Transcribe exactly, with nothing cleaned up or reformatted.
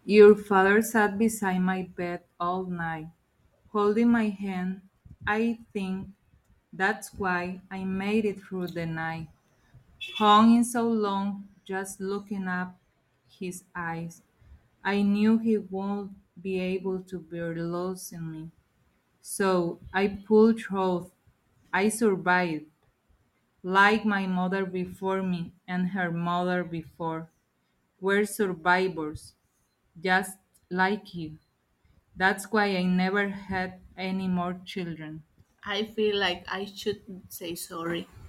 Your father sat beside my bed all night, holding my hand. I think that's why I made it through the night. Hung in so long, just looking up his eyes. I knew he won't be able to bear losing me. So I pulled through. I survived, like my mother before me and her mother before. We're survivors, just like you. That's why I never had any more children. I feel like I shouldn't say sorry.